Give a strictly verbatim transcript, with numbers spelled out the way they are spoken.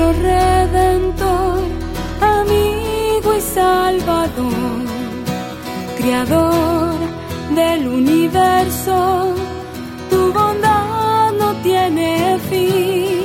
nuestro Redentor, amigo y Salvador, Creador del universo, tu bondad no tiene fin.